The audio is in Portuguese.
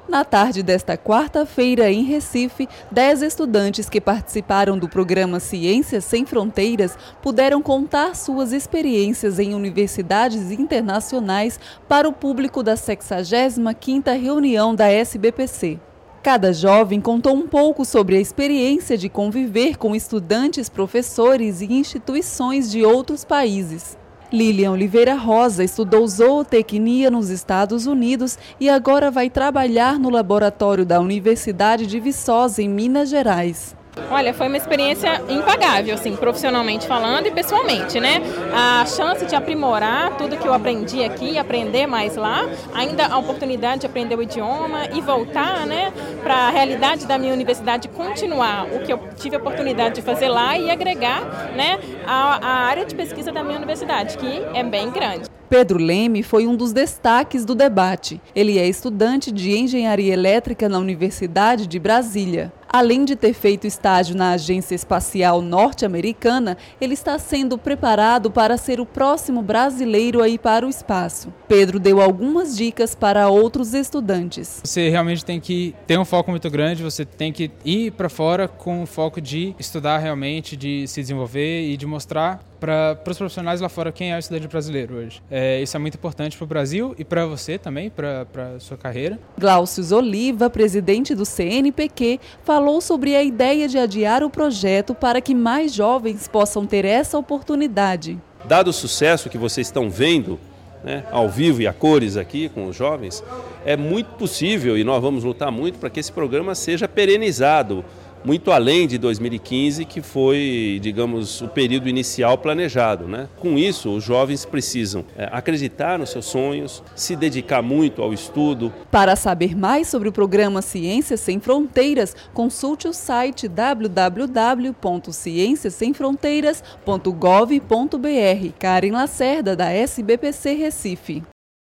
Na tarde desta quarta-feira, em Recife, 10 estudantes que participaram do programa Ciências Sem Fronteiras puderam contar suas experiências em universidades internacionais para o público da 65ª reunião da SBPC. Cada jovem contou um pouco sobre a experiência de conviver com estudantes, professores e instituições de outros países. Lilian Oliveira Rosa estudou zootecnia nos Estados Unidos e agora vai trabalhar no laboratório da Universidade de Viçosa, em Minas Gerais. Olha, foi uma experiência impagável, assim, profissionalmente falando e pessoalmente, né? A chance de aprimorar tudo que eu aprendi aqui, aprender mais lá, ainda a oportunidade de aprender o idioma e voltar, né, para a realidade da minha universidade, continuar o que eu tive a oportunidade de fazer lá e agregar, né, a área de pesquisa da minha universidade, que é bem grande. Pedro Leme foi um dos destaques do debate. Ele é estudante de Engenharia Elétrica na Universidade de Brasília. Além de ter feito estágio na Agência Espacial Norte-Americana, ele está sendo preparado para ser o próximo brasileiro a ir para o espaço. Pedro deu algumas dicas para outros estudantes. Você realmente tem que ter um foco muito grande, você tem que ir para fora com o foco de estudar realmente, de se desenvolver e de mostrar para os profissionais lá fora quem é o estudante brasileiro hoje. Isso é muito importante para o Brasil e para você também, para a sua carreira. Glaucius Oliva, presidente do CNPq, falou sobre a ideia de adiar o projeto para que mais jovens possam ter essa oportunidade. Dado o sucesso que vocês estão vendo, né, ao vivo e a cores aqui com os jovens, é muito possível e nós vamos lutar muito para que esse programa seja perenizado, muito além de 2015, que foi, digamos, o período inicial planejado, né? Com isso, os jovens precisam acreditar nos seus sonhos, se dedicar muito ao estudo. Para saber mais sobre o programa Ciências Sem Fronteiras, consulte o site www.cienciasemfronteiras.gov.br. Karen Lacerda, da SBPC Recife.